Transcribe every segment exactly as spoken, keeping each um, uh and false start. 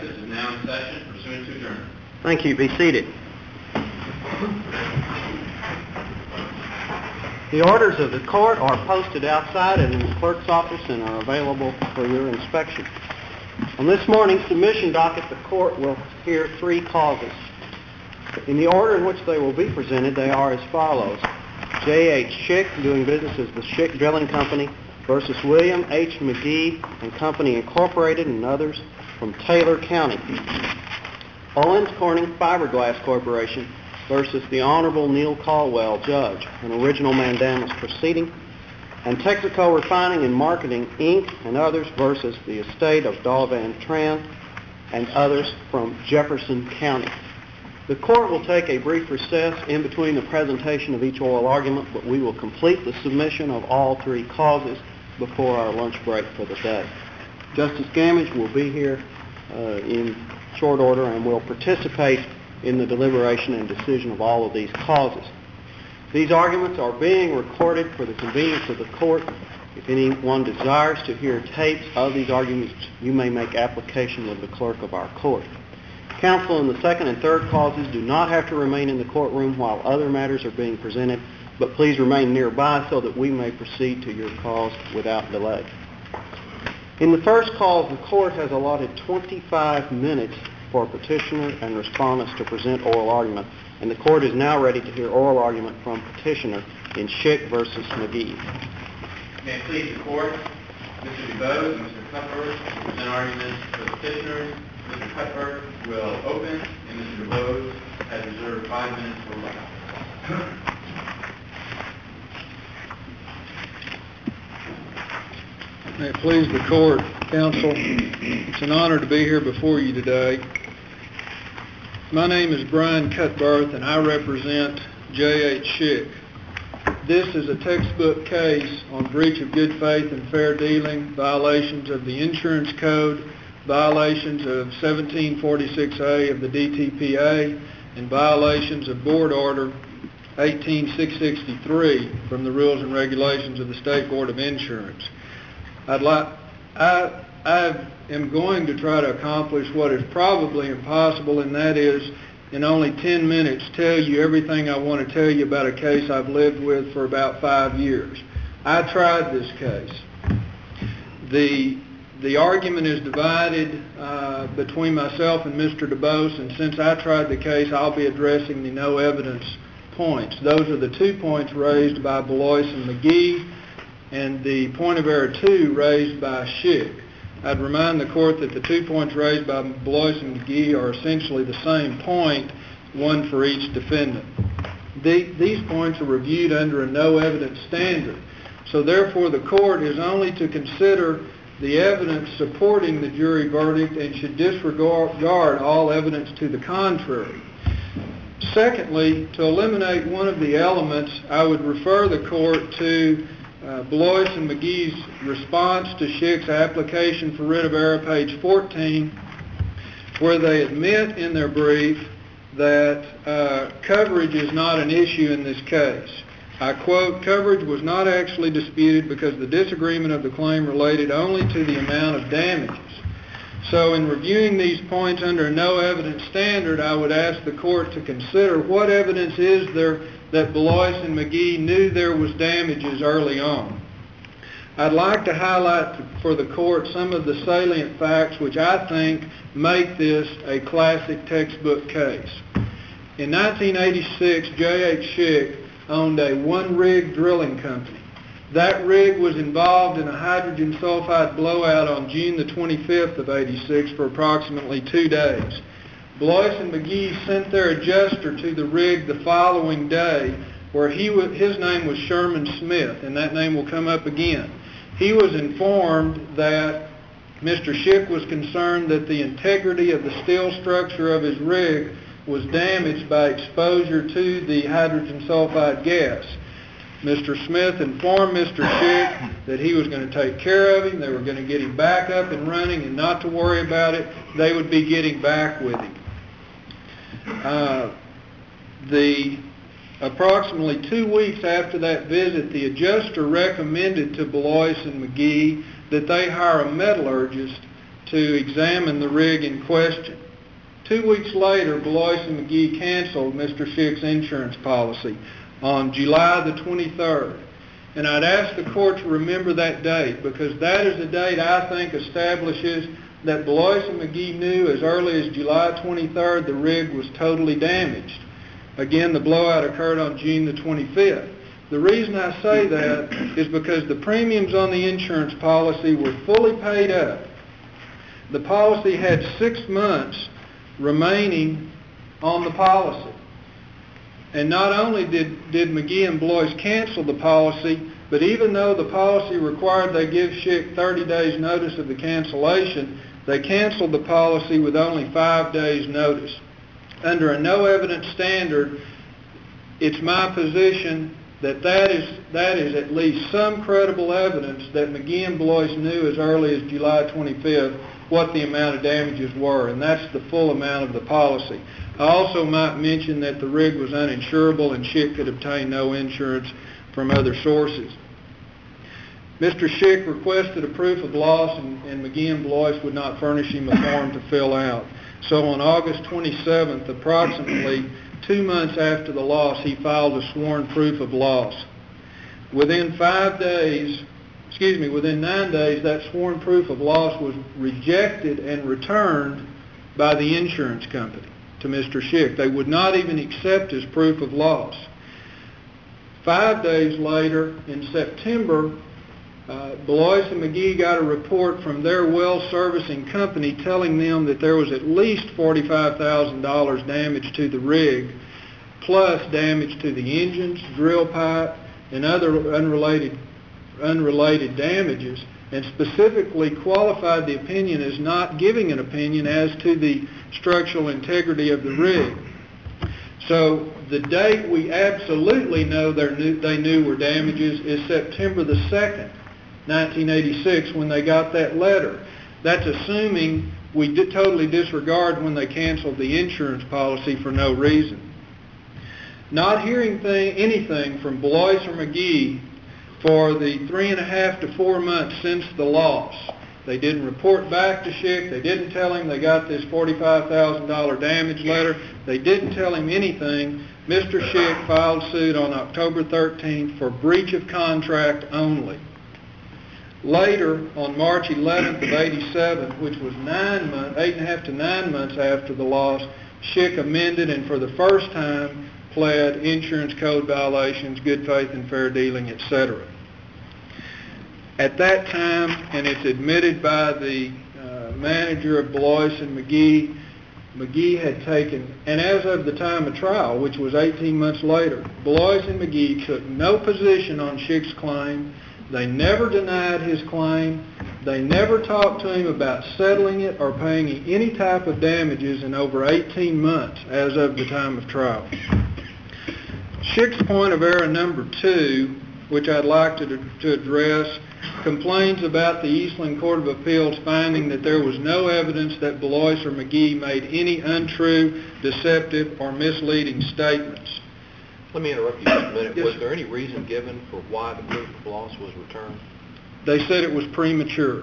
Texas is now in session pursuant to adjournment. Thank you. Be seated. The orders of the court are posted outside and in the clerk's office and are available for your inspection. On this morning's submission docket, the court will hear three causes. In the order in which they will be presented, they are as follows. J H. Schick, doing business as the Schick Drilling Company, versus William H. McGee and Company, Incorporated, and others from Taylor County. Owens Corning Fiberglass Corporation versus the Honorable Neil Caldwell, Judge, an original mandamus proceeding, and Texaco Refining and Marketing, Incorporated, and others versus the estate of Dahl Van Tran and others from Jefferson County. The court will take a brief recess in between the presentation of each oral argument, but we will complete the submission of all three causes before our lunch break for the day. Justice Gamage will be here uh, in short order and will participate in the deliberation and decision of all of these causes. These arguments are being recorded for the convenience of the court. If anyone desires to hear tapes of these arguments, you may make application with the clerk of our court. Counsel in the second and third causes do not have to remain in the courtroom while other matters are being presented, but please remain nearby so that we may proceed to your cause without delay. In the first cause, the court has allotted twenty-five minutes for petitioner and respondents to present oral argument, and the court is now ready to hear oral argument from petitioner in Schick versus McGee. May it please the court, Mister DuBose and Mister Cuthbert will present arguments for the petitioners. Mister Cuthbert will open, and Mister DuBose has reserved five minutes for rebuttal. May it please the court, counsel, it's an honor to be here before you today. My name is Brian Cuthbert, and I represent J H. Schick. This is a textbook case on breach of good faith and fair dealing, violations of the insurance code, violations of seventeen forty-six A of the D T P A, and violations of board order eighteen six sixty-three from the rules and regulations of the State Board of Insurance. I'd like, I, I am going to try to accomplish what is probably impossible, and that is in only ten minutes tell you everything I want to tell you about a case I've lived with for about five years. I tried this case. The, the argument is divided uh, between myself and Mister DuBose, and since I tried the case, I'll be addressing the no evidence points. Those are the two points raised by Blois and McGee, and the point of error two raised by Schick. I'd remind the court that the two points raised by Blois and McGee are essentially the same point, one for each defendant. The, these points are reviewed under a no evidence standard, so therefore the court is only to consider the evidence supporting the jury verdict and should disregard all evidence to the contrary. Secondly, to eliminate one of the elements, I would refer the court to Uh, Blois and McGee's response to Schick's application for writ of error, page fourteen, where they admit in their brief that uh, coverage is not an issue in this case. I quote, "Coverage was not actually disputed because the disagreement of the claim related only to the amount of damages." So in reviewing these points under a no evidence standard, I would ask the court to consider what evidence is there that Blois and McGee knew there was damages early on. I'd like to highlight for the court some of the salient facts which I think make this a classic textbook case. In nineteen eighty-six, J H. Schick owned a one-rig drilling company. That rig was involved in a hydrogen sulfide blowout on June the twenty-fifth of eighty-six for approximately two days. Blois and McGee sent their adjuster to the rig the following day, where he was, his name was Sherman Smith, and that name will come up again. He was informed that Mister Schick was concerned that the integrity of the steel structure of his rig was damaged by exposure to the hydrogen sulfide gas. Mister Smith informed Mister Schick that he was going to take care of him, they were going to get him back up and running, and not to worry about it, they would be getting back with him. Uh, the approximately two weeks after that visit, the adjuster recommended to Blois and McGee that they hire a metallurgist to examine the rig in question. Two weeks later, Belois and McGee canceled Mister Schick's insurance policy on July the twenty-third. And I'd ask the court to remember that date, because that is the date I think establishes that Belois and McGee knew as early as July twenty-third the rig was totally damaged. Again, the blowout occurred on June the twenty-fifth. The reason I say that is because the premiums on the insurance policy were fully paid up. The policy had six months remaining on the policy. And not only did, did McGee and Belois cancel the policy, but even though the policy required they give Schick thirty days notice of the cancellation, they canceled the policy with only five days notice. Under a no evidence standard, it's my position that that is, that is at least some credible evidence that McGee and Belois knew as early as July twenty-fifth what the amount of damages were, and that's the full amount of the policy. I also might mention that the rig was uninsurable and Schick could obtain no insurance from other sources. Mister Schick requested a proof of loss, and, and McGee and Belois would not furnish him a form to fill out. So on August twenty-seventh, approximately two months after the loss, he filed a sworn proof of loss. Within five days, excuse me, within nine days, that sworn proof of loss was rejected and returned by the insurance company to Mister Schick. They would not even accept his proof of loss. Five days later, in September, uh, Belois and McGee got a report from their well servicing company telling them that there was at least forty-five thousand dollars damage to the rig, plus damage to the engines, drill pipe, and other unrelated, unrelated damages, and specifically qualified the opinion as not giving an opinion as to the structural integrity of the rig. So the date we absolutely know they knew were damages is September the second, nineteen eighty-six, when they got that letter. That's assuming we did totally disregard when they canceled the insurance policy for no reason. Not hearing thing, anything from Belois or McGee for the three and a half to four months since the loss. They didn't report back to Schick. They didn't tell him they got this forty-five thousand dollars damage letter. They didn't tell him anything. Mister Schick filed suit on October thirteenth for breach of contract only. Later, on March eleventh of eighty-seven, which was nine months, eight and a half to nine months after the loss, Schick amended and for the first time pled insurance code violations, good faith and fair dealing, et cetera. At that time, and it's admitted by the uh, manager of Belois and McGee, McGee had taken, and as of the time of trial, which was eighteen months later, Belois and McGee took no position on Schick's claim. They never denied his claim. They never talked to him about settling it or paying any type of damages in over eighteen months as of the time of trial. Schick's point of error number two, which I'd like to, to address, complains about the Eastland Court of Appeals finding that there was no evidence that Belois or McGee made any untrue, deceptive, or misleading statements. Let me interrupt you just a minute. Yes, was sir. there any reason given for why the proof of loss was returned? They said it was premature.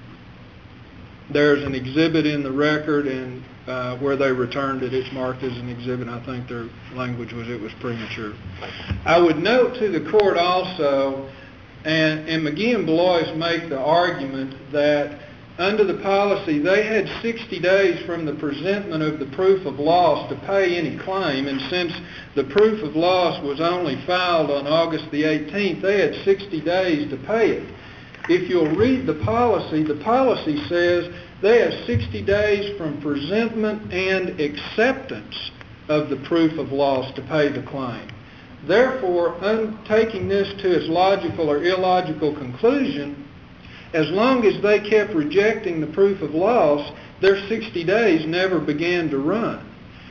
There's an exhibit in the record, and uh, where they returned it, it's marked as an exhibit. I think their language was it was premature. I would note to the court also, and, and McGee and Belois make the argument that under the policy, they had sixty days from the presentment of the proof of loss to pay any claim, and since the proof of loss was only filed on August the eighteenth, they had sixty days to pay it. If you'll read the policy, the policy says they have sixty days from presentment and acceptance of the proof of loss to pay the claim. Therefore, un- taking this to its logical or illogical conclusion, as long as they kept rejecting the proof of loss, their sixty days never began to run.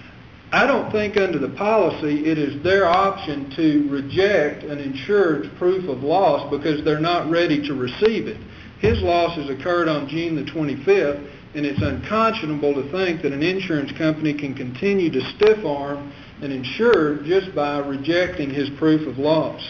I don't think under the policy it is their option to reject an insured's proof of loss because they're not ready to receive it. His losses occurred on June the twenty-fifth, and it's unconscionable to think that an insurance company can continue to stiff-arm an insured just by rejecting his proof of loss.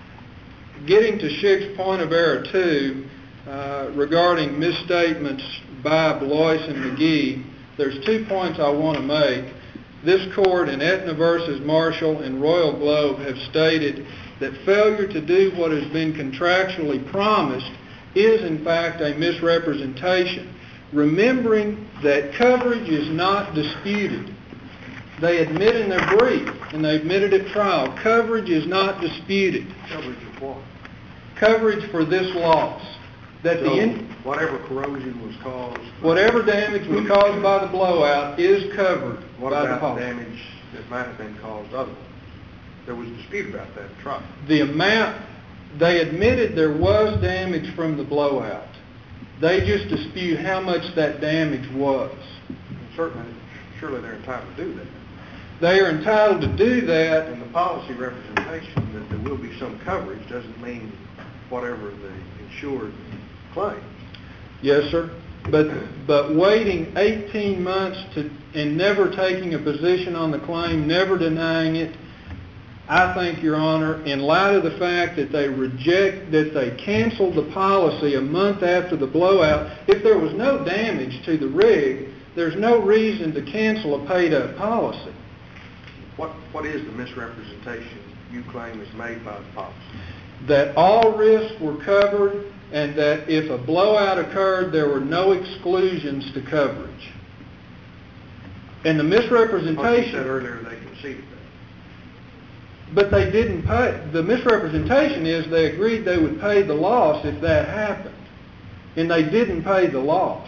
Getting to Schick's point of error two, uh, regarding misstatements by Blois and McGee, there's two points I want to make. This court in Aetna versus Marshall and Royal Globe have stated that failure to do what has been contractually promised is in fact a misrepresentation. Remembering that coverage is not disputed. They admit in their brief, and they admitted at trial, coverage is not disputed. Coverage of what? Coverage for this loss. That So the in, whatever corrosion was caused. whatever damage was caused by the blowout is covered What by the about policy. damage that might have been caused otherwise? There was a dispute about that at trial. The amount, they admitted there was damage from the blowout. They just dispute how much that damage was. And certainly, surely they're entitled to do that. They are entitled to do that. And the policy representation that there will be some coverage doesn't mean whatever the insured claims. Yes, sir. But but waiting eighteen months to and never taking a position on the claim, never denying it, I think, Your Honor, in light of the fact that they reject, that they canceled the policy a month after the blowout, if there was no damage to the rig, there's no reason to cancel a paid-up policy. What What is the misrepresentation you claim is made by the policy? That all risks were covered and that if a blowout occurred, there were no exclusions to coverage. And the misrepresentation... Like you said earlier, they conceded that. But they didn't pay. The misrepresentation is they agreed they would pay the loss if that happened. And they didn't pay the loss.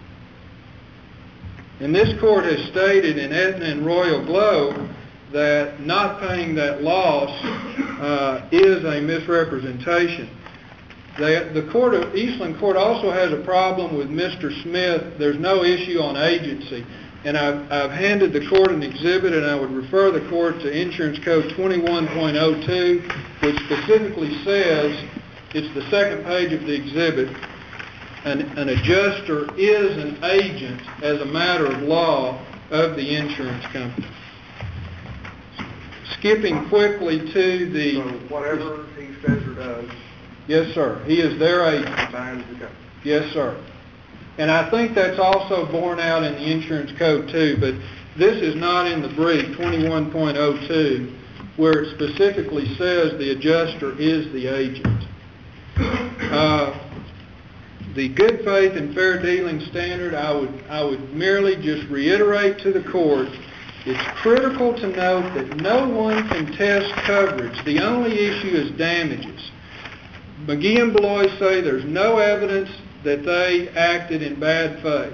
And this court has stated in Aetna and Royal Globe that not paying that loss uh, is a misrepresentation. They, the court of Eastland Court also has a problem with Mister Smith. There's no issue on agency. And I've, I've handed the court an exhibit, and I would refer the court to Insurance Code twenty-one point oh two, which specifically says, it's the second page of the exhibit, an, an adjuster is an agent as a matter of law of the insurance company. Skipping quickly to the... So whatever he says or does... Yes, sir. He is their agent. binds the company. Yes, sir. And I think that's also borne out in the insurance code too, but this is not in the brief, twenty-one point oh two, where it specifically says the adjuster is the agent. Uh, the good faith and fair dealing standard, I would, I would merely just reiterate to the court, it's critical to note that no one can test coverage. The only issue is damages. McGee and Blois say there's no evidence that they acted in bad faith.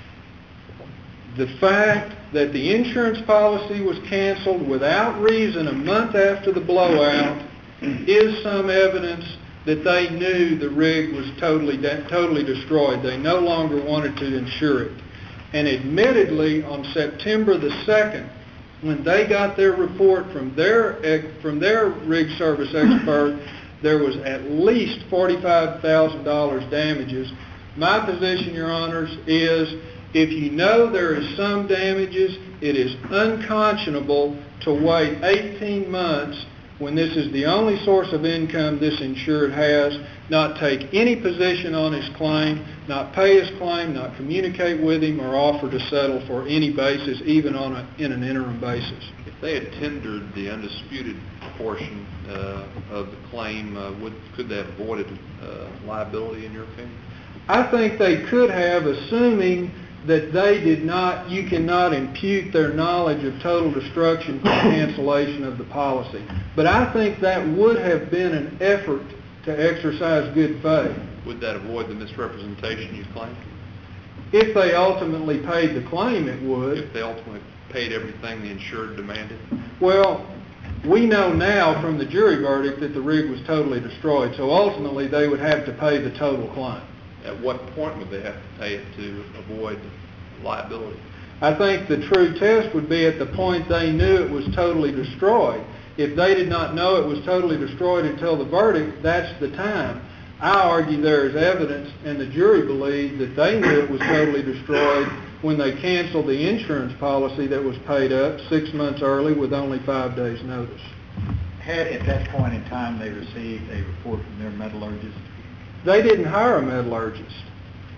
The fact that the insurance policy was canceled without reason a month after the blowout is some evidence that they knew the rig was totally, totally destroyed. They no longer wanted to insure it. And admittedly, on September the second, when they got their report from their, from their rig service expert, there was at least forty-five thousand dollars damages. My position, Your Honors, is if you know there is some damages, it is unconscionable to wait eighteen months when this is the only source of income this insured has, not take any position on his claim, not pay his claim, not communicate with him, or offer to settle for any basis, even on a, in an interim basis. If they had tendered the undisputed portion uh, of the claim, uh, would could they have avoided uh, liability in your opinion? I think they could have, assuming that they did not, you cannot impute their knowledge of total destruction for cancellation of the policy. But I think that would have been an effort to exercise good faith. Would that avoid the misrepresentation you claim? If they ultimately paid the claim, it would. If they ultimately paid everything the insured demanded? Well, we know now from the jury verdict that the rig was totally destroyed, so ultimately they would have to pay the total claim. At what point would they have to pay it to avoid liability? I think the true test would be at the point they knew it was totally destroyed. If they did not know it was totally destroyed until the verdict, that's the time. I argue there is evidence, and the jury believed that they knew it was totally destroyed when they canceled the insurance policy that was paid up six months early with only five days' notice. Had at that point in time they received a report from their metallurgist? They didn't hire a metallurgist.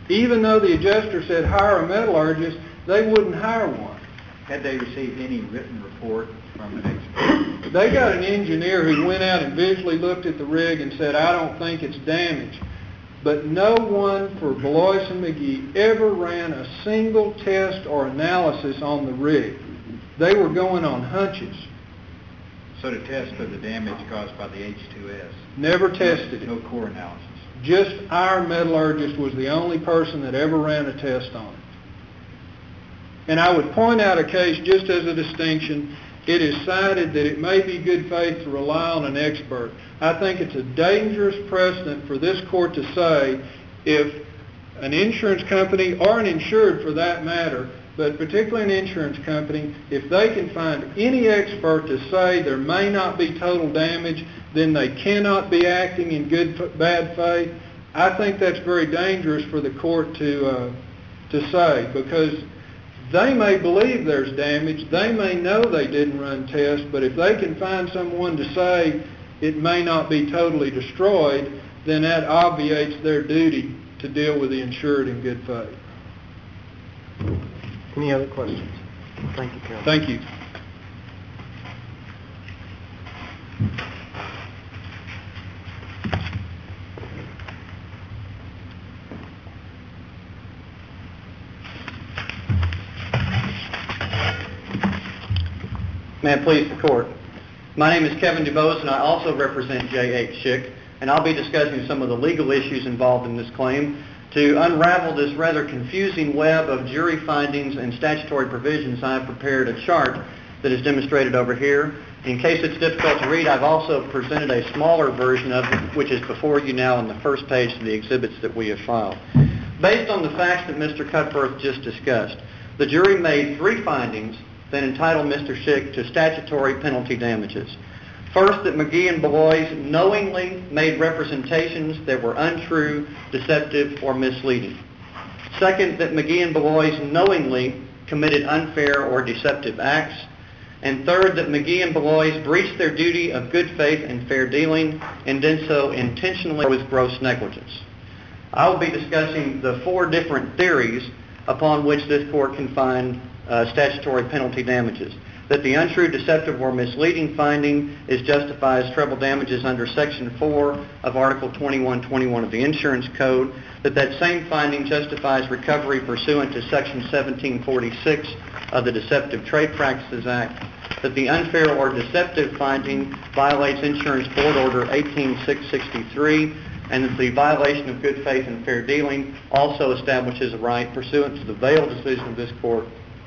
Even though the adjuster said hire a metallurgist, they wouldn't hire one. Had they received any written report from an expert? They got an engineer who went out and visually looked at the rig and said, I don't think it's damaged. But no one for Belois and McGee ever ran a single test or analysis on the rig. They were going on hunches. So to test for the damage caused by the H two S? Never tested it. No core analysis? Just our metallurgist was the only person that ever ran a test on it. And I would point out a case just as a distinction. It is cited that it may be good faith to rely on an expert. I think it's a dangerous precedent for this court to say if an insurance company, or an insured for that matter, but particularly an insurance company, if they can find any expert to say there may not be total damage, then they cannot be acting in good, bad faith. I think that's very dangerous for the court to uh, to say, because they may believe there's damage, they may know they didn't run tests, but if they can find someone to say it may not be totally destroyed, then that obviates their duty to deal with the insured in good faith. Any other questions? Thank you, Carol. Thank you. May it please the court. My name is Kevin DuBose, and I also represent J H Schick, and I'll be discussing some of the legal issues involved in this claim. To unravel this rather confusing web of jury findings and statutory provisions, I have prepared a chart that is demonstrated over here. In case it's difficult to read, I've also presented a smaller version of it, which is before you now on the first page of the exhibits that we have filed. Based on the facts that Mister Cutbirth just discussed, the jury made three findings that entitle Mister Schick to statutory penalty damages. First, that McGee and Belois knowingly made representations that were untrue, deceptive, or misleading. Second, that McGee and Belois knowingly committed unfair or deceptive acts. And third, that McGee and Belois breached their duty of good faith and fair dealing and did so intentionally or with gross negligence. I will be discussing the four different theories upon which this court can find uh, statutory penalty damages. That the untrue, deceptive, or misleading finding is justified as treble damages under Section four of Article twenty-one twenty-one of the Insurance Code. That that same finding justifies recovery pursuant to Section seventeen forty-six of the Deceptive Trade Practices Act. That the unfair or deceptive finding violates Insurance Board Order eighteen six sixty-three, and that the violation of good faith and fair dealing also establishes a right pursuant to the Vail decision of this court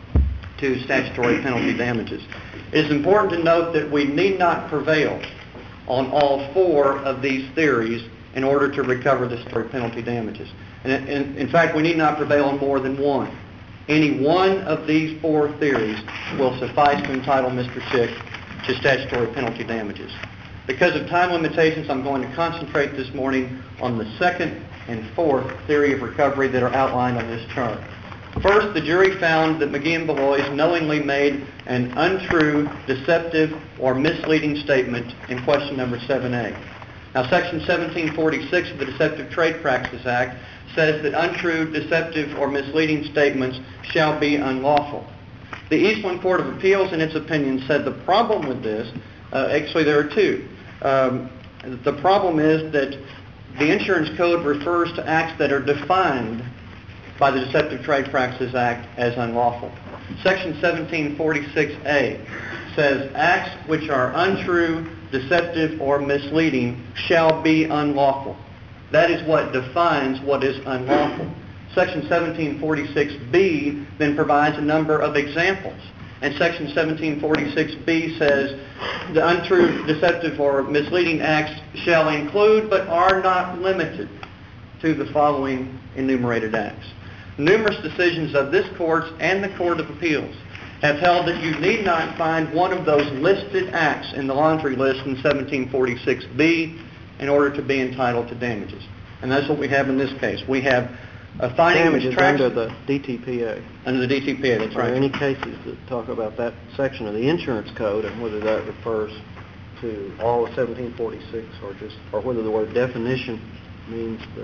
to statutory penalty damages. It is important to note that we need not prevail on all four of these theories in order to recover the statutory penalty damages. And in, in fact, we need not prevail on more than one. Any one of these four theories will suffice to entitle Mister Schick to statutory penalty damages. Because of time limitations, I'm going to concentrate this morning on the second and fourth theory of recovery that are outlined on this chart. First, the jury found that McGee and Belois knowingly made an untrue, deceptive, or misleading statement in question number seven A. Now, Section seventeen forty-six of the Deceptive Trade Practices Act says that untrue, deceptive, or misleading statements shall be unlawful. The Eastland Court of Appeals, in its opinion, said the problem with this, uh, actually there are two. Um, the problem is that the Insurance Code refers to acts that are defined by the Deceptive Trade Practices Act as unlawful. Section seventeen forty-six A says acts which are untrue, deceptive, or misleading shall be unlawful. That is what defines what is unlawful. Section seventeen forty-six B then provides a number of examples. And Section seventeen forty-six B says the untrue, deceptive, or misleading acts shall include but are not limited to the following enumerated acts. Numerous decisions of this court and the Court of Appeals have held that you need not find one of those listed acts in the laundry list in seventeen forty-six B in order to be entitled to damages. And that's what we have in this case. We have a finding damages which tracks under the D T P A. Under the D T P A, that's Are right. there any cases that talk about that section of the insurance code and whether that refers to all of seventeen forty-six or just, or whether the word definition means the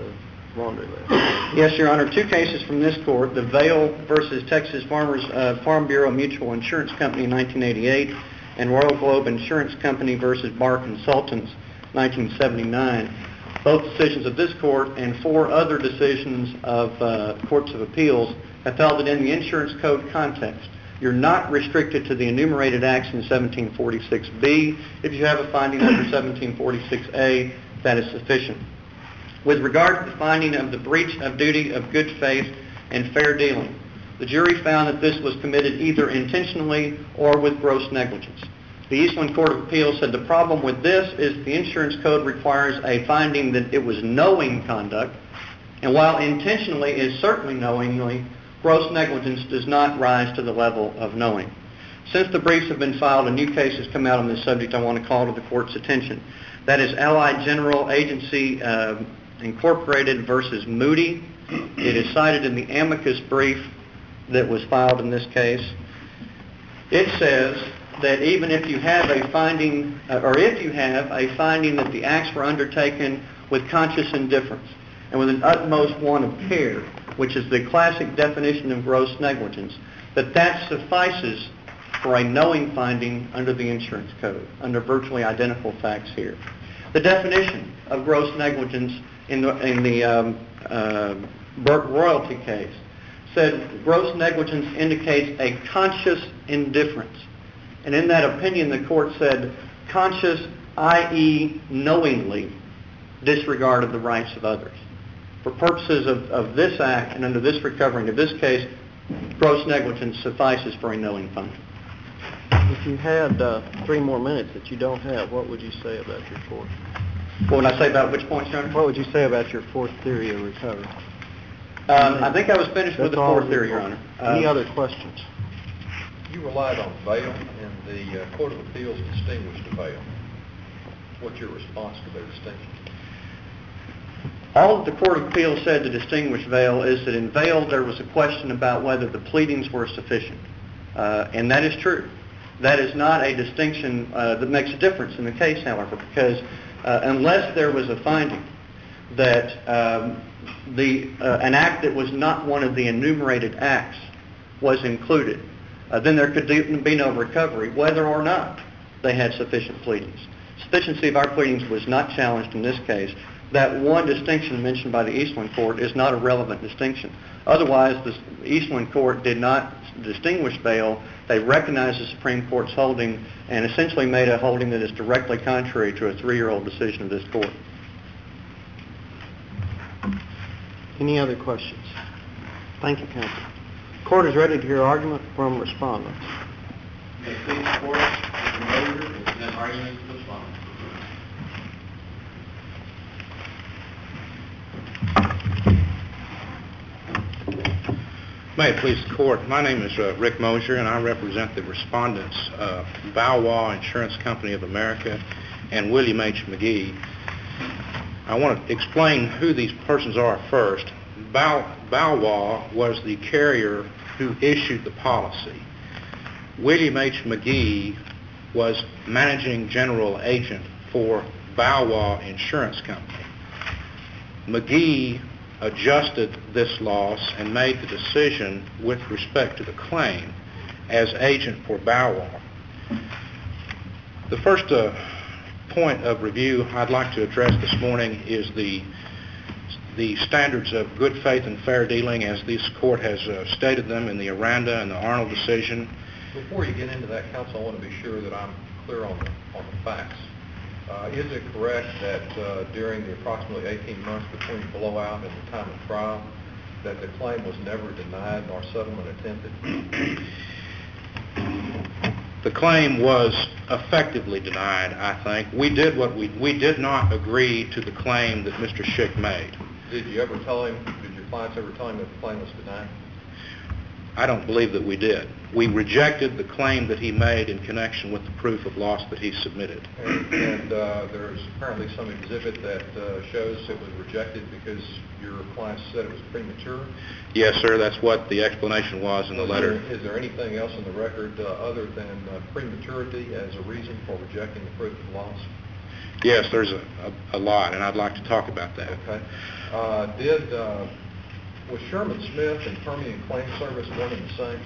laundry list. Yes, Your Honor. Two cases from this court, the Vail versus Texas Farmers uh, Farm Bureau Mutual Insurance Company in nineteen eighty-eight and Royal Globe Insurance Company versus Barr Consultants nineteen seventy-nine. Both decisions of this court and four other decisions of uh, courts of appeals have held that in the insurance code context, you're not restricted to the enumerated acts in seventeen forty-six B. If you have a finding under seventeen forty-six A, that is sufficient. With regard to the finding of the breach of duty of good faith and fair dealing, the jury found that this was committed either intentionally or with gross negligence. The Eastland Court of Appeals said the problem with this is the insurance code requires a finding that it was knowing conduct, and while intentionally is certainly knowingly, gross negligence does not rise to the level of knowing. Since the briefs have been filed, a new case has come out on this subject I want to call to the court's attention. That is Allied General Agency uh, Incorporated versus Moody. It is cited in the amicus brief that was filed in this case. It says that even if you have a finding, uh, or if you have a finding that the acts were undertaken with conscious indifference and with an utmost want of care, which is the classic definition of gross negligence, that that suffices for a knowing finding under the insurance code, under virtually identical facts here. The definition of gross negligence in the, in the um, uh, Burke Royalty case said gross negligence indicates a conscious indifference. And in that opinion, the court said conscious, that is knowingly, disregard of the rights of others. For purposes of, of this act and under this recovery of this case, gross negligence suffices for a knowing finding. If you had uh, three more minutes that you don't have, what would you say about your fourth? What would I say about which points, Your Honor? What would you say about your fourth theory of recovery? Um, I think I was finished with That's the all fourth theory, Your Honor. Any Uh, other questions? You relied on Vail, and the uh, Court of Appeals distinguished Vail. What's your response to their distinction? All that the Court of Appeals said to distinguish Vail is that in Vail there was a question about whether the pleadings were sufficient. Uh, and that is true. That is not a distinction uh, that makes a difference in the case, however, because uh, unless there was a finding that um, the uh, an act that was not one of the enumerated acts was included, uh, then there could be no recovery, whether or not they had sufficient pleadings. Sufficiency of our pleadings was not challenged in this case. That one distinction mentioned by the Eastland Court is not a relevant distinction. Otherwise, the Eastland Court did not distinguish Vail. They recognized the Supreme Court's holding and essentially made a holding that is directly contrary to a three-year-old decision of this Court. Any other questions? Thank you, counsel. The court is ready to hear argument from respondents. May it please the Court, Mister Mosier will present arguments to the respondents. May it please the Court. My name is uh, Rick Mosier, and I represent the respondents, uh, Bow-Wah Insurance Company of America and William H. McGee. I want to explain who these persons are first. Bow- Bow-Wah was the carrier who issued the policy. William H. McGee was managing general agent for Bow-Wah Insurance Company. McGee adjusted this loss and made the decision with respect to the claim as agent for Bow-Wah. The first uh, point of review I'd like to address this morning is the the standards of good faith and fair dealing as this court has uh, stated them in the Aranda and the Arnold decision. Before you get into that, counsel, I want to be sure that I'm clear on the, on the facts. Uh, is it correct that uh, during the approximately eighteen months between blowout and the time of trial, that the claim was never denied nor settlement attempted? The claim was effectively denied, I think. We did what we we did not agree to the claim that Mister Schick made. Did you ever tell him, did your clients ever tell him that the claim was denied? I don't believe that we did. We rejected the claim that he made in connection with the proof of loss that he submitted. And, and uh, there's apparently some exhibit that uh, shows it was rejected because your clients said it was premature? Yes, sir. That's what the explanation was in the Is letter. there, is there anything else in the record uh, other than uh, prematurity as a reason for rejecting the proof of loss? Yes, there's a, a, a lot, and I'd like to talk about that. Okay. Uh, did, uh, was Sherman Smith and Permian Claim Service one and the same?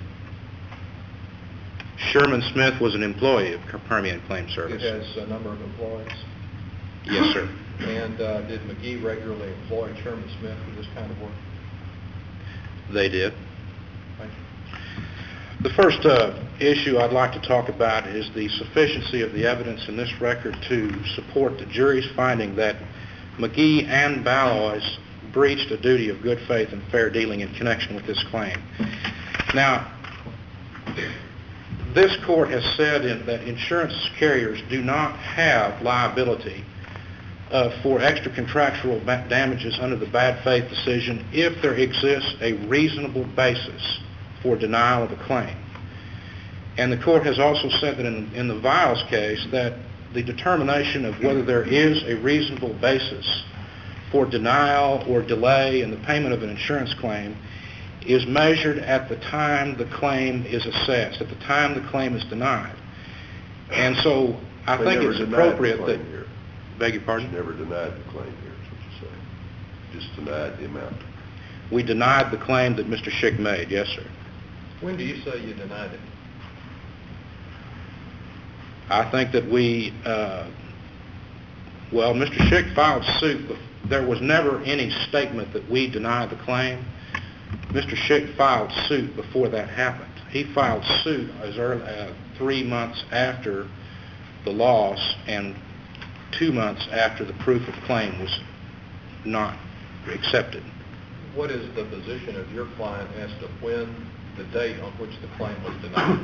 Sherman Smith was an employee of Permian Claim Service. It has a number of employees. Yes, sir. And uh, did McGee regularly employ Sherman Smith for this kind of work? They did. Thank you. The first uh, issue I'd like to talk about is the sufficiency of the evidence in this record to support the jury's finding that McGee and Balois breached a duty of good faith and fair dealing in connection with this claim. Now, this court has said in, that insurance carriers do not have liability uh, for extra contractual ba- damages under the bad faith decision if there exists a reasonable basis for denial of a claim. And the court has also said that in, in the Viles case that the determination of whether there is a reasonable basis for denial or delay in the payment of an insurance claim is measured at the time the claim is assessed, at the time the claim is denied. And so I They think never it's denied appropriate the that... claim here. Beg your pardon? Never denied the claim here, is what you say. Just denied the amount. We denied the claim that Mister Schick made, yes, sir. When do you say you denied it? I think that we, uh, well, Mister Schick filed suit. There was never any statement that we denied the claim. Mister Schick filed suit before that happened. He filed suit as early, uh, three months after the loss and two months after the proof of claim was not accepted. What is the position of your client as to when the date on which the claim was denied?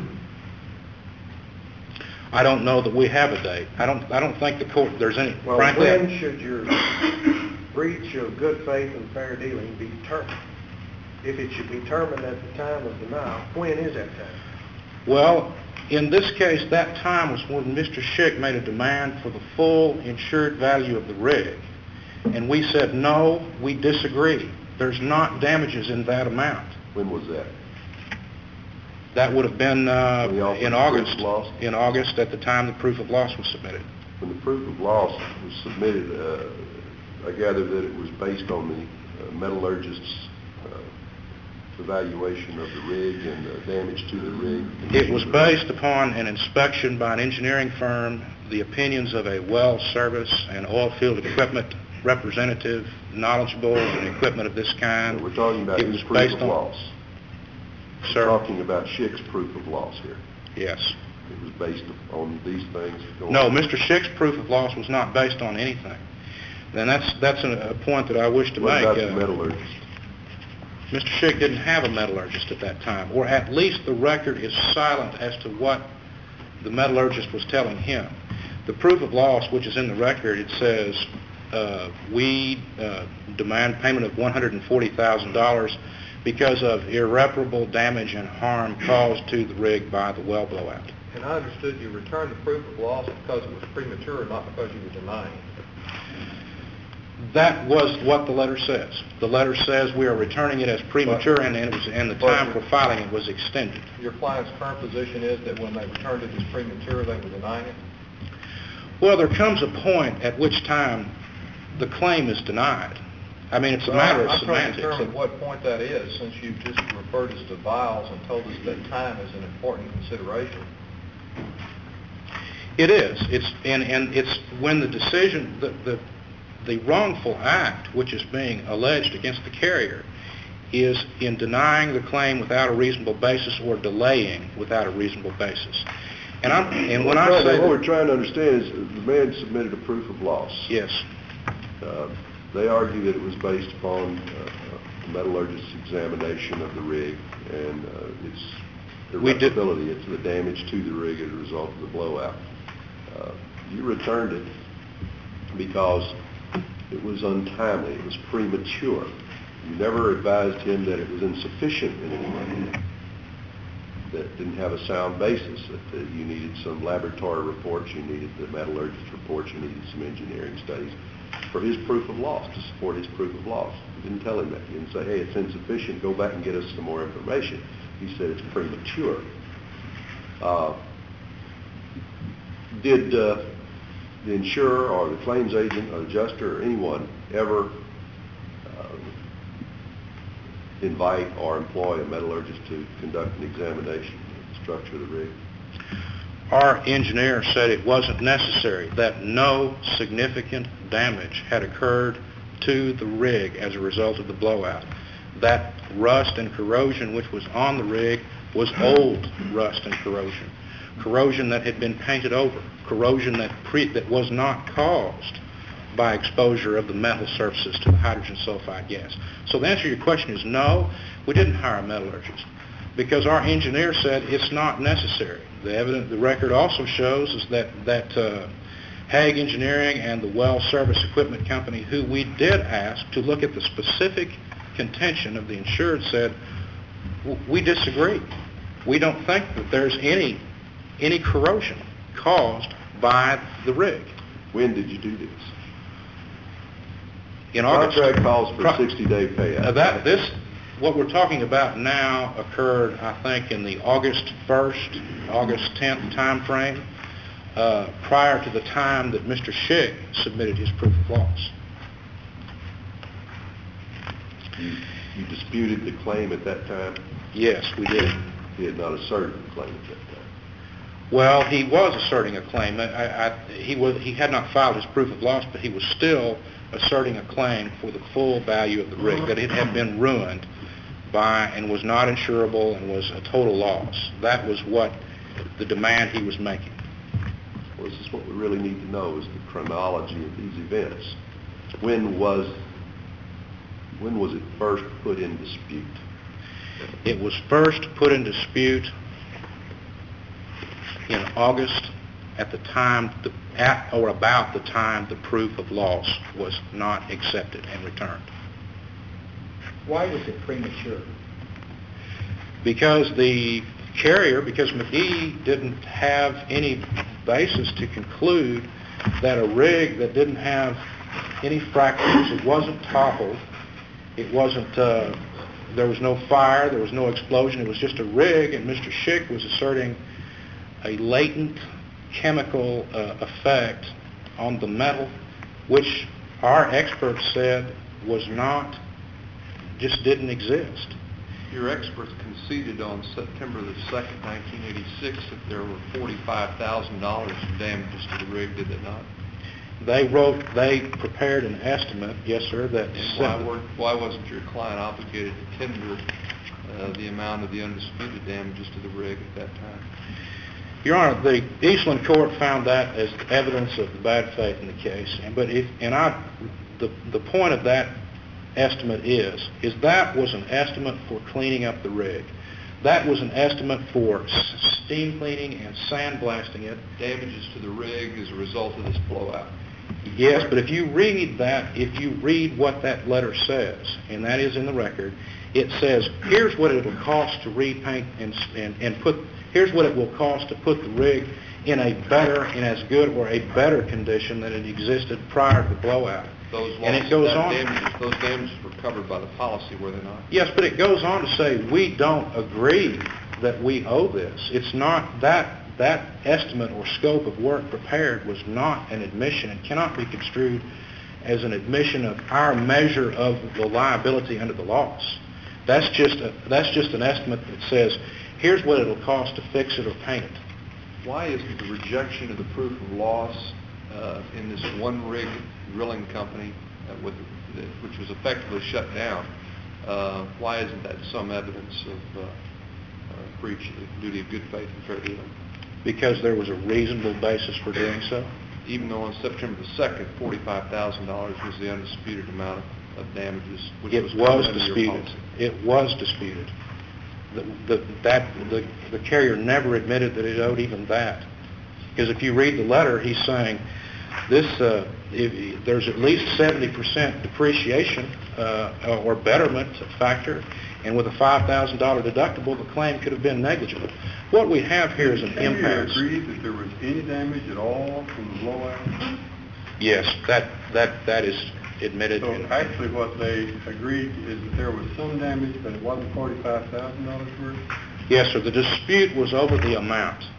I don't know that we have a date. I don't. I don't think the court. There's any. Well, frankly, when I- should your breach of good faith and fair dealing be determined? If it should be determined at the time of denial, when is that time? Well, in this case, that time was when Mister Schick made a demand for the full insured value of the rig. And we said, no, we disagree. There's not damages in that amount. When was that? That would have been uh, When he offered in the proof August. of loss? In August, at the time the proof of loss was submitted. When the proof of loss was submitted, uh, I gather that it was based on the uh, metallurgist's uh, evaluation of the rig and the damage to the rig. It was based upon an inspection by an engineering firm, the opinions of a well service and oil field equipment representative, knowledgeable in equipment of this kind. So we're talking about It his was proof based of on- loss. Sir? We're talking about Schick's proof of loss here. Yes. It was based on these things going No, on. Mister Schick's proof of loss was not based on anything. And that's that's a, a point that I wish to What make. about the Uh, metallurgist? Mister Schick didn't have a metallurgist at that time, or at least the record is silent as to what the metallurgist was telling him. The proof of loss, which is in the record, it says, uh, we uh, demand payment of one hundred forty thousand dollars because of irreparable damage and harm caused to the rig by the well blowout. And I understood you returned the proof of loss because it was premature, not because you were denying it. That was what the letter says. The letter says we are returning it as premature, and, and, it was, and the time for filing it was extended. Your client's current position is that when they returned it as premature, they were denying it? Well, there comes a point at which time the claim is denied. I mean, it's a Well, matter of I'm trying to semantics. determine what point that is, since you've just referred us to Viles and told us that time is an important consideration. It is. It's and, and it's when the decision, the, the the wrongful act which is being alleged against the carrier is in denying the claim without a reasonable basis or delaying without a reasonable basis. And I'm and when I What say we're that, trying to understand is the man submitted a proof of loss. yes, Uh, They argue that it was based upon uh, a metallurgist's examination of the rig and uh, its We did- irreparability. It's the damage to the rig as a result of the blowout. Uh, You returned it because it was untimely. It was premature. You never advised him that it was insufficient in any way, that didn't have a sound basis, that uh, you needed some laboratory reports, you needed the metallurgist reports, you needed some engineering studies for his proof of loss, to support his proof of loss. You didn't tell him that. You didn't say, hey, it's insufficient, go back and get us some more information. He said it's premature. Uh, did uh, the insurer or the claims agent or adjuster or anyone ever uh, invite or employ a metallurgist to conduct an examination of the structure of the rig? Our engineer said it wasn't necessary, that no significant damage had occurred to the rig as a result of the blowout. That rust and corrosion which was on the rig was old rust and corrosion, corrosion that had been painted over, corrosion that, pre- that was not caused by exposure of the metal surfaces to the hydrogen sulfide gas. So the answer to your question is no, we didn't hire a metallurgist, because our engineer said it's not necessary. The evidence, the record also shows is that, that uh, Hague Engineering and the Well Service Equipment Company, who we did ask to look at the specific contention of the insured, said, we disagree. We don't think that there's any any corrosion caused by the rig. When did you do this? In the August. Contract calls for Pro- a sixty-day payout. Uh, that this what we're talking about now occurred, I think, in the August first, August tenth time frame, uh, prior to the time that Mister Schick submitted his proof of loss. You, you disputed the claim at that time? Yes, we did. He had not asserted the claim at that time. Well, he was asserting a claim. I, I, he was he had not filed his proof of loss, but he was still asserting a claim for the full value of the rig, that it had been ruined by and was not insurable and was a total loss. That was what the demand he was making. Well, this is what we really need to know, is the chronology of these events. When was when was it first put in dispute? It was first put in dispute in August, at the time, the, at or about the time the proof of loss was not accepted and returned. Why was it premature? Because the carrier, because McGee didn't have any basis to conclude that a rig that didn't have any fractures, it wasn't toppled, it wasn't, uh, there was no fire, there was no explosion, it was just a rig, and Mister Schick was asserting a latent chemical uh, effect on the metal, which our experts said was not, just didn't exist. Your experts conceded on September the second, nineteen eighty-six, that there were forty-five thousand dollars in damages to the rig, did they not? They wrote, they prepared an estimate, yes sir, that And why, were, why wasn't your client obligated to tender uh, the amount of the undisputed damages to the rig at that time? Your Honor, the Eastland Court found that as evidence of bad faith in the case, and but if and I, the the point of that estimate is is that was an estimate for cleaning up the rig. That was an estimate for s- steam cleaning and sandblasting it. Damages to the rig as a result of this blowout. Yes, but if you read that, if you read what that letter says, and that is in the record, it says, here's what it will cost to repaint and, and, and put, here's what it will cost to put the rig in a better, in as good or a better condition than it existed prior to the blowout. Those and losses, it goes that on. Damages, those damages were covered by the policy, were they not? Yes, but it goes on to say, we don't agree that we owe this. It's not that. That estimate or scope of work prepared was not an admission and cannot be construed as an admission of our measure of the liability under the loss. That's just a, that's just an estimate that says, here's what it'll cost to fix it or paint it. Why isn't the rejection of the proof of loss uh, in this one rig drilling company, uh, with, uh, which was effectively shut down, uh, why isn't that some evidence of uh, uh, breach of the duty of good faith and fair dealing? Because there was a reasonable basis for doing so? Even though on September the second, forty-five thousand dollars was the undisputed amount of, of damages, which It was, was under your disputed. policy. It was disputed. The, the, that, the, the carrier never admitted that it owed even that. Because if you read the letter, he's saying this, uh, if, there's at least seventy percent depreciation uh, or betterment factor, and with a five thousand dollars deductible, the claim could have been negligible. What we have here is an impasse. Did you agree that there was any damage at all from the blowout? Yes, that that that is admitted. So in, actually what they agreed is that there was some damage, but it wasn't forty-five thousand dollars worth? Yes, sir. The dispute was over the amount.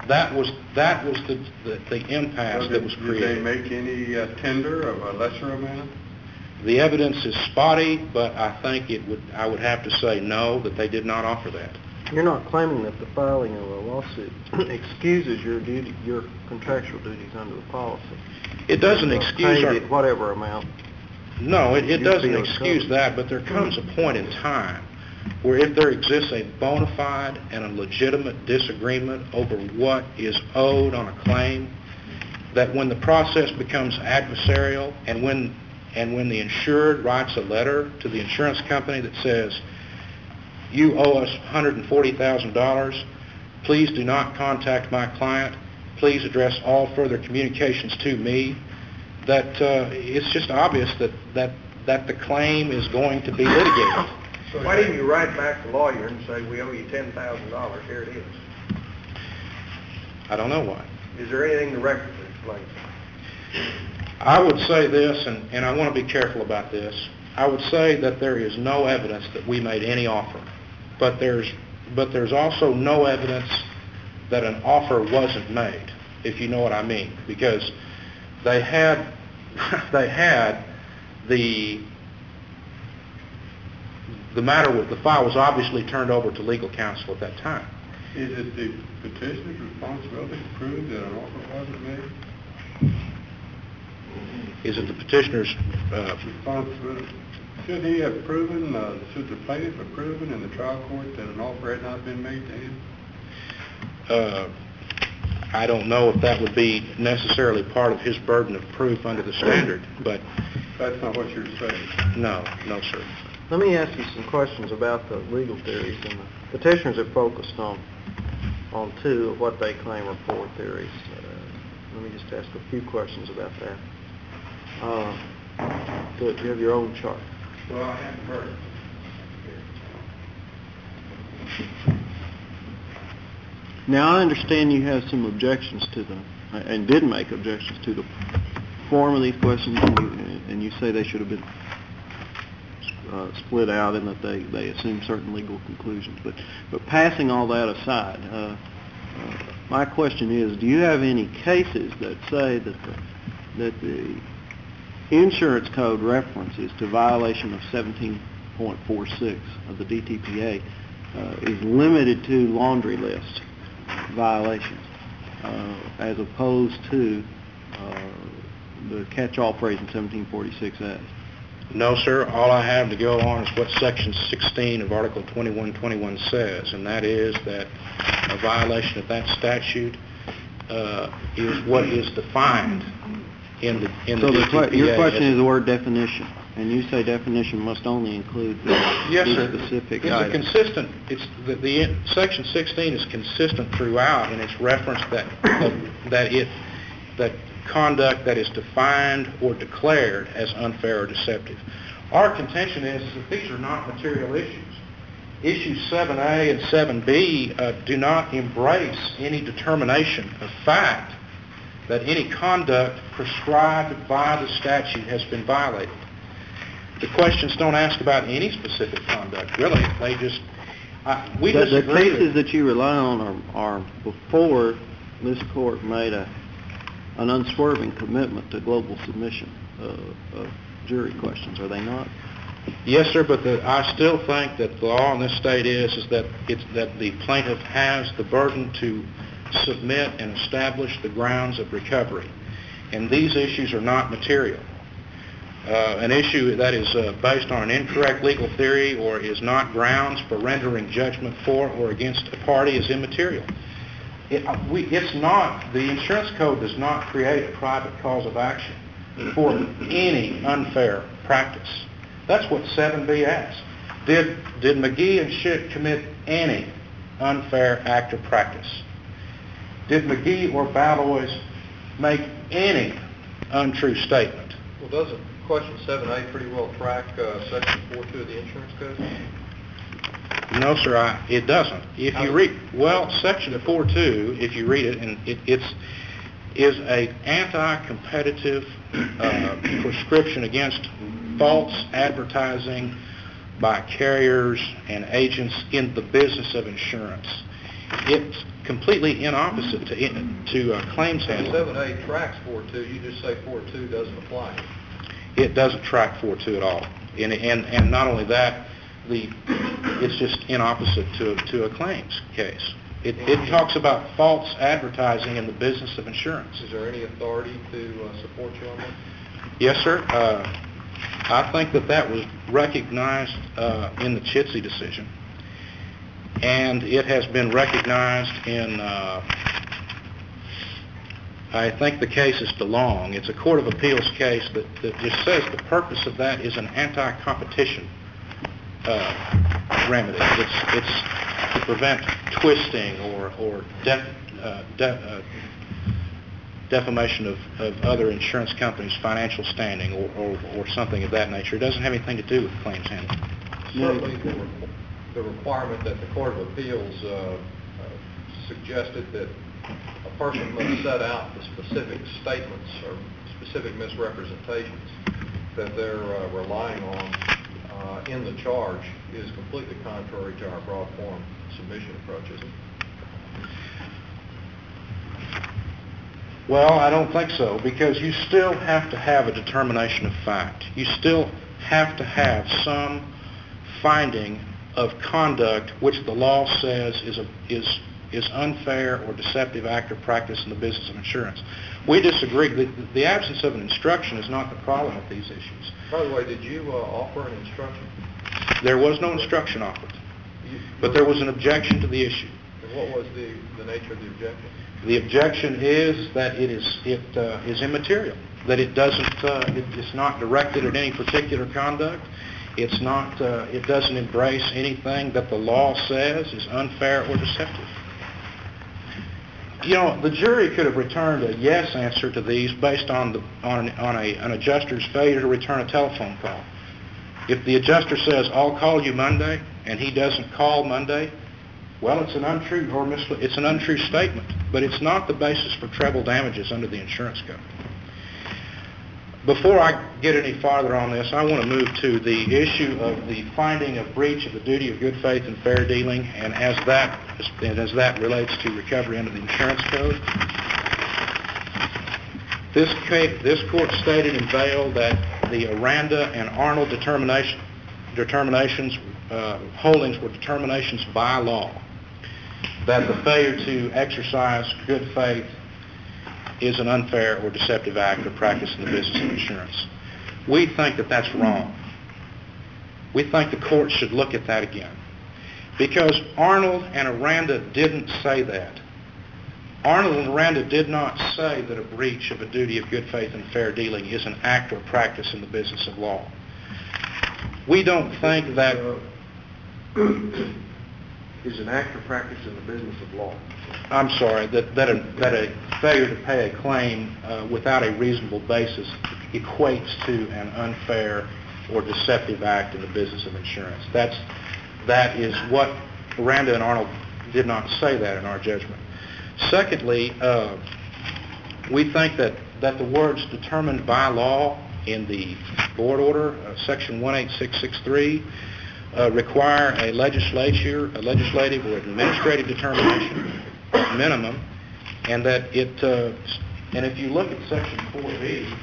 That was, that was the, the, the impasse So that did- was Did they created. make any uh, tender of a lesser amount? The evidence is spotty, but I think it would, I would have to say no, that they did not offer that. You're not claiming that the filing of a lawsuit excuses your duty, your contractual duties under the policy. It doesn't Uh, excuse paid our... it whatever amount. No, it, it You doesn't feel excuse covered. that, but there comes a point in time where if there exists a bona fide and a legitimate disagreement over what is owed on a claim, that when the process becomes adversarial and when and when the insured writes a letter to the insurance company that says, you owe us one hundred forty thousand dollars, please do not contact my client, please address all further communications to me, that uh, it's just obvious that, that, that the claim is going to be litigated. Why didn't you write back the lawyer and say, we owe you ten thousand dollars, here it is? I don't know why. Is there anything in the record that explains that? I would say this, and, and I want to be careful about this. I would say that there is no evidence that we made any offer, but there's but there's also no evidence that an offer wasn't made, if you know what I mean, because they had they had the the matter with the file was obviously turned over to legal counsel at that time. Is it the petitioner's responsibility to prove that an offer wasn't made? Is it the petitioner's uh, Responsibility. Should he have proven, uh, should the plaintiff have proven in the trial court that an offer had not been made to him? uh, I don't know if that would be necessarily part of his burden of proof under the standard, but That's not what you're saying. no, no, sir. Let me ask you some questions about the legal theories, and the petitioners have focused on on two of what they claim are four theories. Uh, let me just ask a few questions about that. Uh, good. You have your own chart. Well, I haven't heard. Now, I understand you have some objections to the, and did make objections to the form of these questions, and you, and you say they should have been uh, split out and that they, they assume certain legal conclusions. But, but passing all that aside, uh, uh, my question is, do you have any cases that say that the, that the insurance code references to violation of seventeen point four six of the D T P A uh, is limited to laundry list violations, uh, as opposed to uh, the catch-all phrase in seventeen forty-six A? No, sir. All I have to go on is what Section sixteen of Article twenty-one twenty-one says, and that is that a violation of that statute uh, is what is defined in the in the So D the T P A. que- your question is the word definition, and you say definition must only include the Yes, the sir. specific It's a item. consistent, it's, the, the, Section sixteen is consistent throughout in its reference that, that, that it, that conduct that is defined or declared as unfair or deceptive. Our contention is that these are not material issues. Issues seven A and seven B uh, do not embrace any determination of fact that any conduct prescribed by the statute has been violated. The questions don't ask about any specific conduct, really. They just, uh, we The, the disagree. cases that you rely on are, are before this court made a an unswerving commitment to global submission uh, of jury questions, are they not? Yes, sir, but the, I still think that the law in this state is, is that it's, that the plaintiff has the burden to submit and establish the grounds of recovery. And these issues are not material. Uh, an issue that is uh, based on an incorrect legal theory or is not grounds for rendering judgment for or against a party is immaterial. It, uh, we, it's not, the insurance code does not create a private cause of action for any unfair practice. That's what seven B asks. Did, did McGee and Schick commit any unfair act or practice? Did McGee or Valois make any untrue statement? Well, doesn't question seven A pretty well track uh, Section four two of the insurance code? No, sir, I, it doesn't. If you read, well, Section four two, if you read it, and it, it's is a anti-competitive uh, prescription against false advertising by carriers and agents in the business of insurance. it's completely inopposite to, to uh, claims handling. seven A tracks four two, you just say four two doesn't apply. It doesn't track four two at all. And, and, and not only that, the, it's just inopposite to, to a claims case. It, it talks about false advertising in the business of insurance. Is there any authority to uh, support you on that? Yes, sir. Uh, I think that that was recognized uh, in the Chitsey decision, and it has been recognized in, uh, I think the case is DeLong. It's a Court of Appeals case that, that just says the purpose of that is an anti-competition uh, remedy. It's, it's to prevent twisting or, or def, uh, def, uh, defamation of, of other insurance companies' financial standing or, or, or something of that nature. It doesn't have anything to do with claims handling. Certainly the, re- the requirement that the Court of Appeals uh, uh, suggested that a person must set out the specific statements or specific misrepresentations that they're uh, relying on uh, in the charge is completely contrary to our broad form submission approach, isn't it? Well, I don't think so, because you still have to have a determination of fact. You still have to have some finding of conduct which the law says is a, is is unfair or deceptive act or practice in the business of insurance. We disagree. The, the absence of an instruction is not the problem with these issues. By the way, did you uh, offer an instruction? There was no instruction offered, You, but there was an objection to the issue. And what was the, the nature of the objection? The objection is that it is it uh, is immaterial, that it doesn't uh, it, it's not directed at any particular conduct. It's not uh, it doesn't embrace anything that the law says is unfair or deceptive. You know, the jury could have returned a yes answer to these based on the on an, on a, an adjuster's failure to return a telephone call. If the adjuster says, "I'll call you Monday," and he doesn't call Monday, well, it's an untrue or misle- it's an untrue statement, but it's not the basis for treble damages under the insurance code. Before I get any farther on this, I want to move to the issue of the finding of breach of the duty of good faith and fair dealing, and as that and as that relates to recovery under the insurance code. This case, this court stated in Vail that the Aranda and Arnold determination, determinations uh, holdings were determinations by law, that the failure to exercise good faith is an unfair or deceptive act or practice in the business of insurance. We think that that's wrong. We think the court should look at that again, because Arnold and Aranda didn't say that. Arnold and Aranda did not say that a breach of a duty of good faith and fair dealing is an act or practice in the business of law. We don't think that is an act or practice in the business of law. I'm sorry, that, that, a, that a failure to pay a claim uh, without a reasonable basis equates to an unfair or deceptive act in the business of insurance. That's, that is what Aranda and Arnold did not say that in our judgment. Secondly, uh, we think that, that the words determined by law in the board order, uh, section one eight six six three, uh, require a legislature, a legislative or administrative determination at minimum, and that it, uh, and if you look at section four B,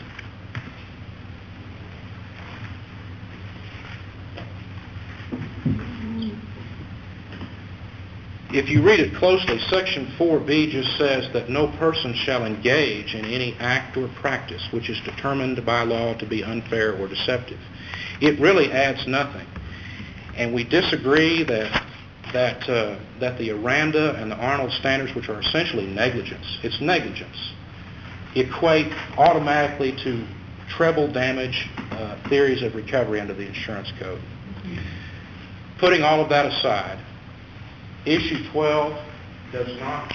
if you read it closely, section four B just says that no person shall engage in any act or practice which is determined by law to be unfair or deceptive. It really adds nothing. And we disagree that that uh, that the Aranda and the Arnold standards, which are essentially negligence, it's negligence, equate automatically to treble damage uh, theories of recovery under the insurance code. Putting all of that aside, issue twelve does not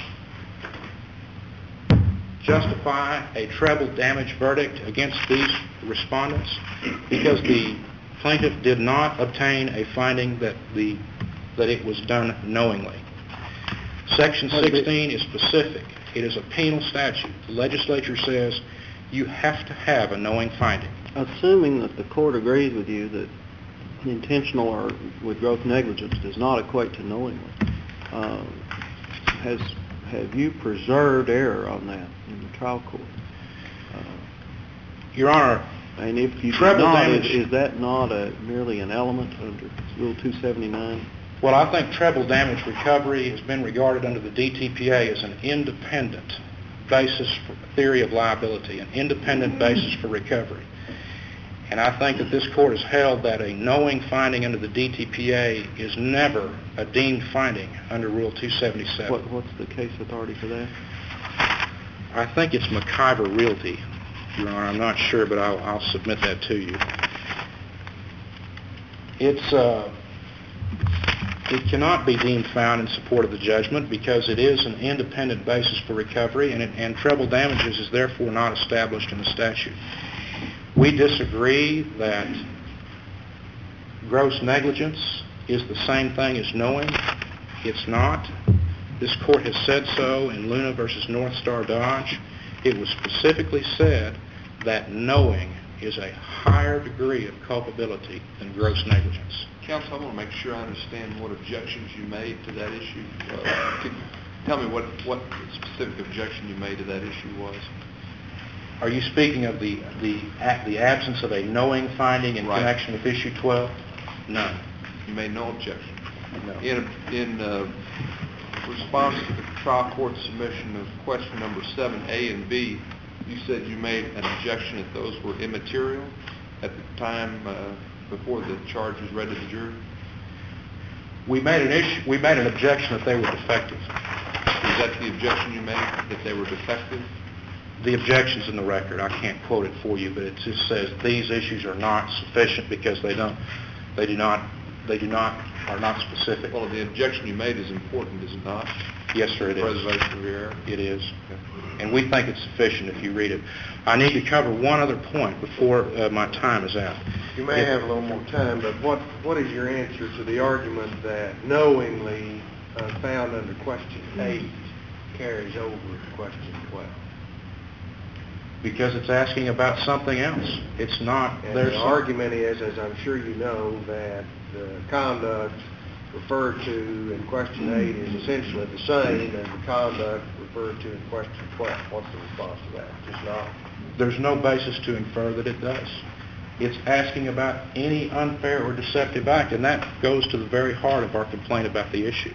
justify a treble damage verdict against these respondents, because the plaintiff did not obtain a finding that the that it was done knowingly. Section sixteen is specific. It is a penal statute. The legislature says you have to have a knowing finding. Assuming that the court agrees with you that intentional or with gross negligence does not equate to knowingly, uh, has, have you preserved error on that in the trial court? Uh, Your Honor, And if you did treble not, is, damage- is that not a, merely an element under Rule two seventy-nine? well, I think treble damage recovery has been regarded under the D T P A as an independent basis for theory of liability, an independent basis for recovery. And I think that this court has held that a knowing finding under the D T P A is never a deemed finding under Rule two seventy-seven. What, what's the case authority for that? I think it's McIver Realty, Your Honor. I'm not sure, but I'll, I'll submit that to you. It's, uh, it cannot be deemed found in support of the judgment because it is an independent basis for recovery, and, it, and treble damages is therefore not established in the statute. We disagree that gross negligence is the same thing as knowing. It's not. This court has said so in Luna versus North Star Dodge. It was specifically said that knowing is a higher degree of culpability than gross negligence. Counsel, I want to make sure I understand what objections you made to that issue. Uh, could you tell me what, what specific objection you made to that issue was? Are you speaking of the the the absence of a knowing finding in Right. connection with issue twelve? None. You made no objection. No. In, in uh, response to the trial court submission of question number seven A and B, you said you made an objection that those were immaterial at the time uh, before the charge was read to the jury? We made an issue. We made an objection that they were defective. Is that the objection you made, that they were defective? The objection's in the record. I can't quote it for you, but it just says these issues are not sufficient because they don't, they do not, they do not, are not specific. Well, the objection you made is important, is it not? Yes, sir, it is. Preservation of error. It is. And we think it's sufficient if you read it. I need to cover one other point before uh, my time is out. You may If- have a little more time, but what, what is your answer to the argument that knowingly uh, found under question eight carries over to question twelve? Because it's asking about something else. It's not, And there's the some- argument is, as I'm sure you know, that the conduct referred to in question eight is essentially the same as the conduct referred to in question twelve. What's the response to that? Just not? there's no basis to infer that it does. It's asking about any unfair or deceptive act, and that goes to the very heart of our complaint about the issue.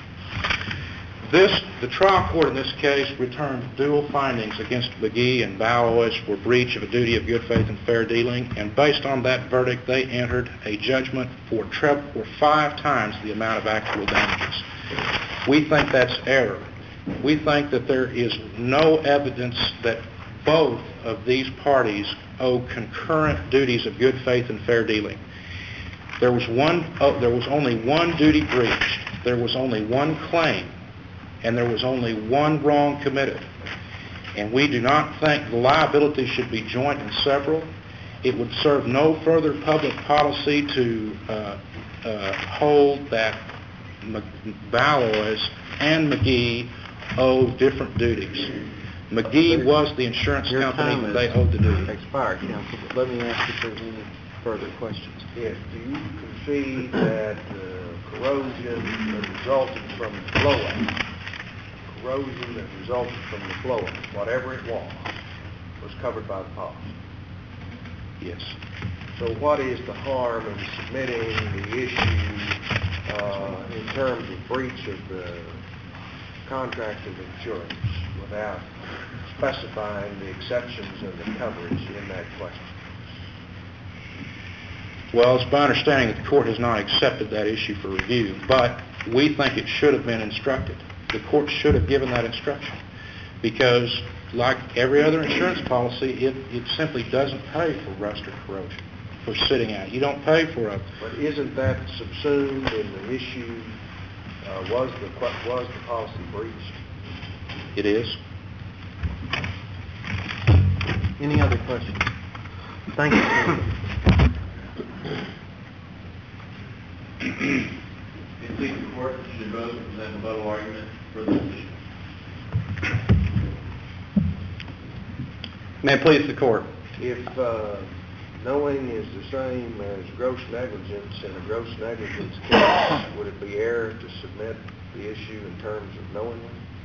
This, the trial court in this case returned dual findings against McGee and Bowers for breach of a duty of good faith and fair dealing, and based on that verdict, they entered a judgment for, tre- for five times the amount of actual damages. We think that's error. We think that there is no evidence that both of these parties owe concurrent duties of good faith and fair dealing. There was one, oh, there was only one duty breached. There was only one claim. And there was only one wrong committed. And we do not think the liability should be joint and several. It would serve no further public policy to uh, uh, hold that Bowers and McGee owe different duties. McGee was the insurance Your company, time they is owed the duty. expired, counsel, but let me ask if there's any further questions. Yes. Do you concede that uh, corrosion that resulted from the blowout, corrosion that resulted from the blowout, whatever it was, was covered by the policy? Yes. So what is the harm in submitting the issue uh, in terms of breach of the contract of insurance without specifying the exceptions and the coverage in that question? Well, it's my understanding that the court has not accepted that issue for review, but we think it should have been instructed. The court should have given that instruction because, like every other insurance policy, it, it simply doesn't pay for rust or corrosion, for sitting out. You don't pay for a... But isn't that subsumed in the issue, uh, was the was the policy breached? It is. Any other questions? Thank you, sir. It please the court, Mister DeBose will present a rebuttal argument for the position. May it please the court. If uh, knowing is the same as gross negligence in a gross negligence case, would it be error to submit the issue in terms of knowingly?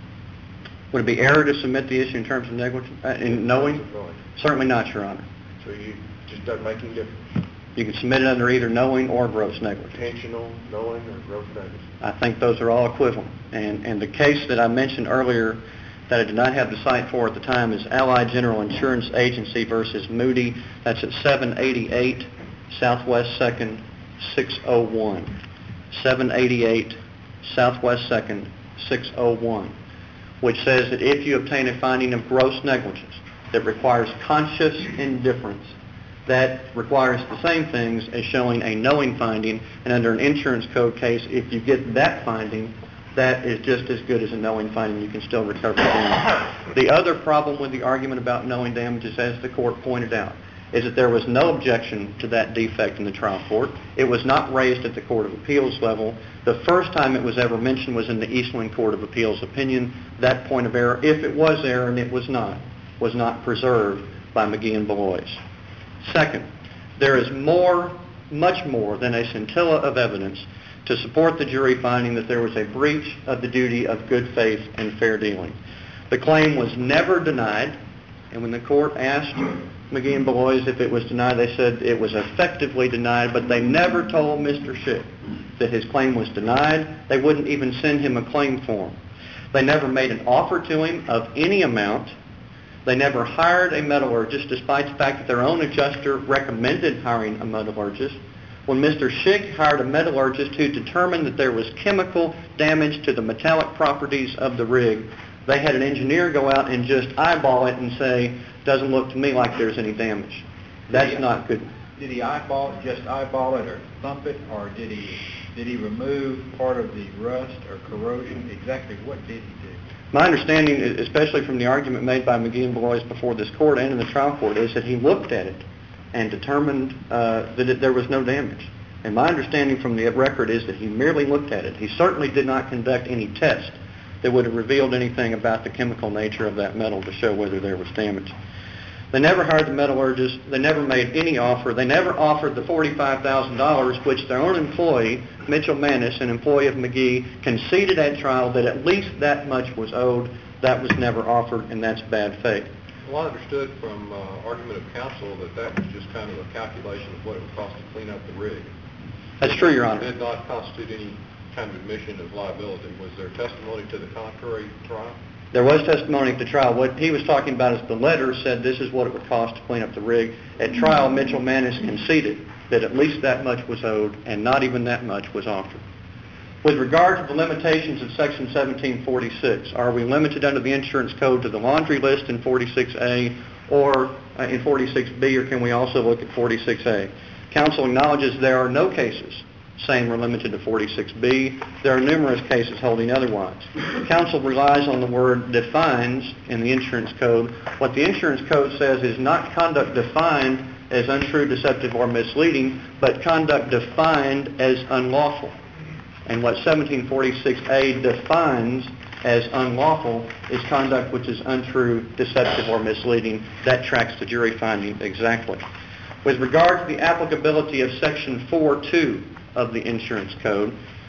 Would it be error to submit the issue in terms of negligence, uh, in knowing? Knowing. Certainly not, Your Honor. So you just doesn't make any difference? You can submit it under either knowing or gross negligence. Intentional, knowing, or gross negligence? I think those are all equivalent. And, and the case that I mentioned earlier that I did not have the cite for at the time is Allied General Insurance Agency versus Moody. That's at seven eighty-eight Southwest second, six oh one. seven eighty-eight Southwest second, six oh one, which says that if you obtain a finding of gross negligence that requires conscious indifference, that requires the same things as showing a knowing finding, and under an insurance code case, if you get that finding, that is just as good as a knowing finding. You can still recover damage. The other problem with the argument about knowing damages, as the court pointed out, is that there was no objection to that defect in the trial court. It was not raised at the Court of Appeals level. The first time it was ever mentioned was in the Eastland Court of Appeals opinion. That point of error, if it was error, and it was not, was not preserved by McGee and Belois. Second, there is more, much more than a scintilla of evidence to support the jury finding that there was a breach of the duty of good faith and fair dealing. The claim was never denied, and when the court asked McGee and Belois if it was denied, they said it was effectively denied, but they never told Mister Schick that his claim was denied. They wouldn't even send him a claim form. They never made an offer to him of any amount. They never hired a metallurgist, despite the fact that their own adjuster recommended hiring a metallurgist. When Mister Schick hired a metallurgist who determined that there was chemical damage to the metallic properties of the rig, they had an engineer go out and just eyeball it and say, doesn't look to me like there's any damage. That's Did he- not good. Did he eyeball, just eyeball it or thump it, or did he, did he remove part of the rust or corrosion? Exactly what did he do? My understanding, especially from the argument made by McGee and Belois before this court and in the trial court, is that he looked at it and determined uh, that it, there was no damage. And my understanding from the record is that he merely looked at it. He certainly did not conduct any test that would have revealed anything about the chemical nature of that metal to show whether there was damage. They never hired the metallurgist. They never made any offer. They never offered the forty-five thousand dollars, which their own employee, Mitchell Manis, an employee of McGee, conceded at trial that at least that much was owed. That was never offered, and that's bad faith. Well, I understood from uh, argument of counsel that that was just kind of a calculation of what it would cost to clean up the rig. That's true, Your Honor. It did not constitute any kind of admission of liability. Was there testimony to the contrary trial? There was testimony at the trial. What he was talking about is the letter said this is what it would cost to clean up the rig. At trial, Mitchell Manis conceded that at least that much was owed, and not even that much was offered. With regard to the limitations of Section seventeen forty-six, are we limited under the insurance code to the laundry list in forty-six A or uh, in forty-six B, or can we also look at forty-six A? Counsel acknowledges there are no cases saying we're limited to forty-six B. There are numerous cases holding otherwise. Counsel relies on the word defines in the insurance code. What the insurance code says is not conduct defined as untrue, deceptive, or misleading, but conduct defined as unlawful. And what seventeen forty-six A defines as unlawful is conduct which is untrue, deceptive, or misleading. That tracks the jury finding exactly. With regard to the applicability of Section four two of the insurance code,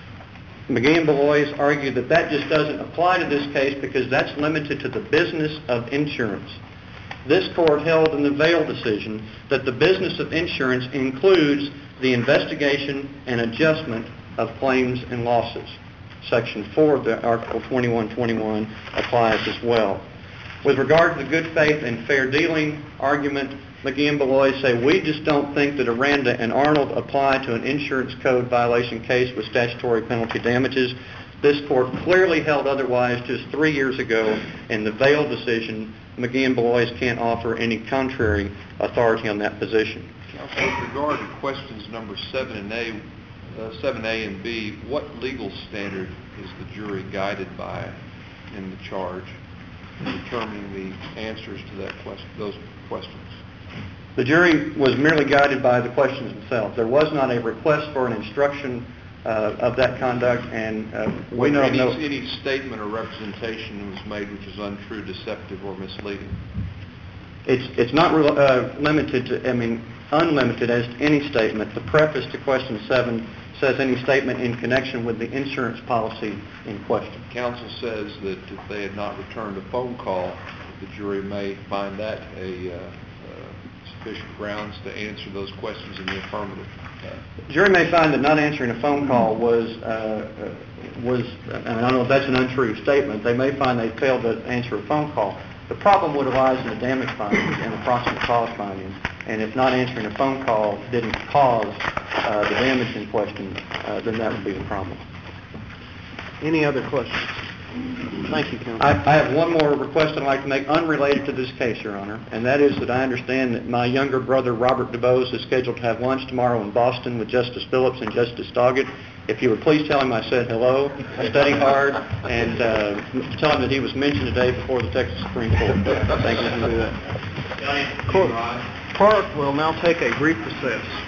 McGee and Belois argue that that just doesn't apply to this case because that's limited to the business of insurance. This court held in the Vail decision that the business of insurance includes the investigation and adjustment of claims and losses. Section four of the Article twenty-one twenty-one applies as well. With regard to the good faith and fair dealing argument, McGee and Belois say we just don't think that Aranda and Arnold apply to an insurance code violation case with statutory penalty damages. This court clearly held otherwise just three years ago in the Vail decision. McGee and Belois can't offer any contrary authority on that position. Counsel, with regard to questions number seven and A, uh, seven A and B, what legal standard is the jury guided by in the charge in determining the answers to that question, those questions? The jury was merely guided by the questions themselves. There was not a request for an instruction uh, of that conduct, and uh, we know any, no... any statement or representation was made which is untrue, deceptive, or misleading. It's it's not uh, limited to, I mean, unlimited as to any statement. The preface to question seven says any statement in connection with the insurance policy in question. Counsel says that if they had not returned a phone call, the jury may find that a uh, uh, sufficient grounds to answer those questions in the affirmative. The jury may find that not answering a phone call was, uh, was, and I don't know if that's an untrue statement, they may find they failed to answer a phone call. The problem would arise in the damage findings and the proximate cause findings, and if not answering a phone call didn't cause uh, the damage in question, uh, then that would be the problem. Any other questions? Thank you, counsel. I, I have one more request I'd like to make unrelated to this case, Your Honor, and that is that I understand that my younger brother, Robert DuBose, is scheduled to have lunch tomorrow in Boston with Justice Phillips and Justice Doggett. If you would please tell him I said hello, study hard, and uh, tell him that he was mentioned today before the Texas Supreme Court. Thank you for doing that. Court, Court will now take a brief recess.